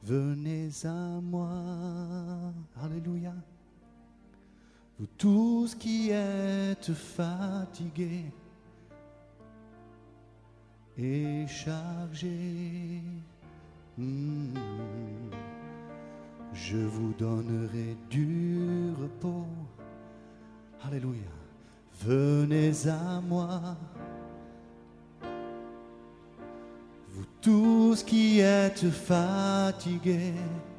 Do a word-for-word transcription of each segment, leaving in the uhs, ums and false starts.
venez à moi. Alléluia. Vous tous qui êtes fatigués et chargés, mm, je vous donnerai du repos. Alléluia. Venez à moi. Vous tous qui êtes fatigués,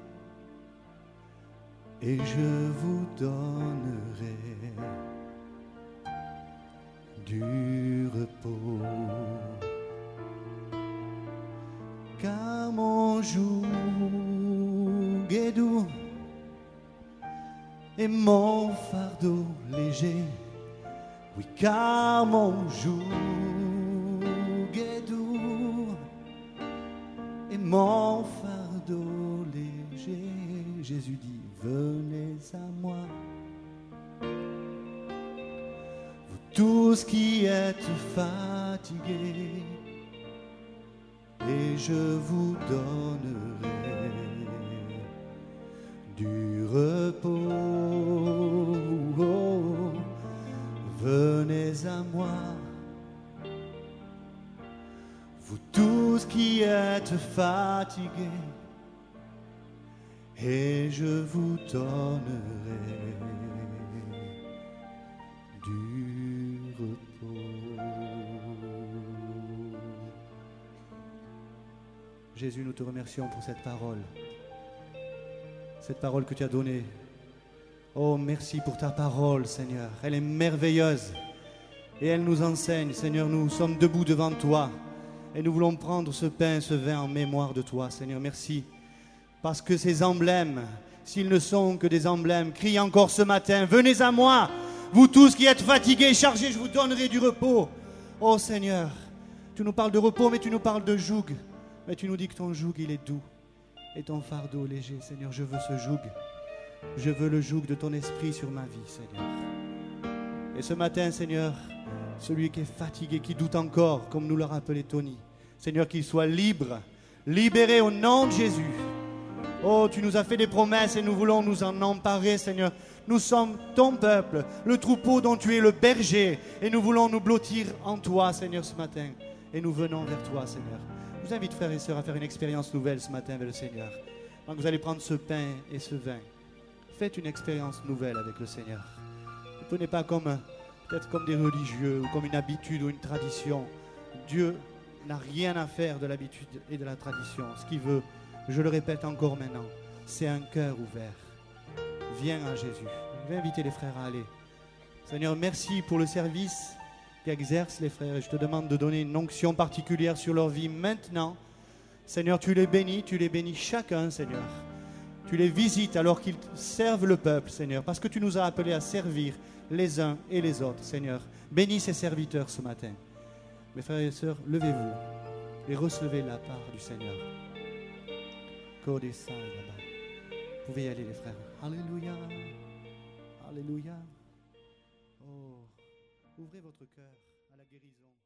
et je vous donnerai du repos. Car mon joug est doux et mon fardeau léger. Oui, car mon joug est doux et mon fardeau léger. Jésus dit, venez à moi. Vous tous qui êtes fatigués, et je vous donnerai du repos. Oh, venez à moi. Vous tous qui êtes fatigués, et je vous donnerai du repos. Jésus, nous te remercions pour cette parole, cette parole que tu as donnée. Oh, merci pour ta parole, Seigneur. Elle est merveilleuse et elle nous enseigne. Seigneur, nous sommes debout devant toi et nous voulons prendre ce pain, ce vin en mémoire de toi, Seigneur. Merci. Parce que ces emblèmes, s'ils ne sont que des emblèmes, crient encore ce matin, venez à moi, vous tous qui êtes fatigués et chargés, je vous donnerai du repos. Oh Seigneur, tu nous parles de repos, mais tu nous parles de joug. Mais tu nous dis que ton joug, il est doux et ton fardeau léger. Seigneur, je veux ce joug. Je veux le joug de ton esprit sur ma vie, Seigneur. Et ce matin, Seigneur, celui qui est fatigué, qui doute encore, comme nous l'a rappelé Tony, Seigneur, qu'il soit libre, libéré au nom de Jésus. Oh, tu nous as fait des promesses et nous voulons nous en emparer, Seigneur. Nous sommes ton peuple, le troupeau dont tu es le berger. Et nous voulons nous blottir en toi, Seigneur, ce matin. Et nous venons vers toi, Seigneur. Je vous invite, frères et sœurs, à faire une expérience nouvelle ce matin avec le Seigneur. Donc vous allez prendre ce pain et ce vin. Faites une expérience nouvelle avec le Seigneur. Ne prenez pas comme, peut-être comme des religieux ou comme une habitude ou une tradition. Dieu n'a rien à faire de l'habitude et de la tradition. Ce qu'il veut, je le répète encore maintenant, c'est un cœur ouvert. Viens à Jésus. Je vais inviter les frères à aller. Seigneur, merci pour le service qu'exercent les frères. Et je te demande de donner une onction particulière sur leur vie maintenant. Seigneur, tu les bénis, tu les bénis chacun, Seigneur. Tu les visites alors qu'ils servent le peuple, Seigneur, parce que tu nous as appelés à servir les uns et les autres, Seigneur. Bénis ces serviteurs ce matin. Mes frères et sœurs, levez-vous et recevez la part du Seigneur. Code et saint là-bas. Vous pouvez y aller, les frères. Alléluia. Alléluia. Oh, ouvrez votre cœur à la guérison.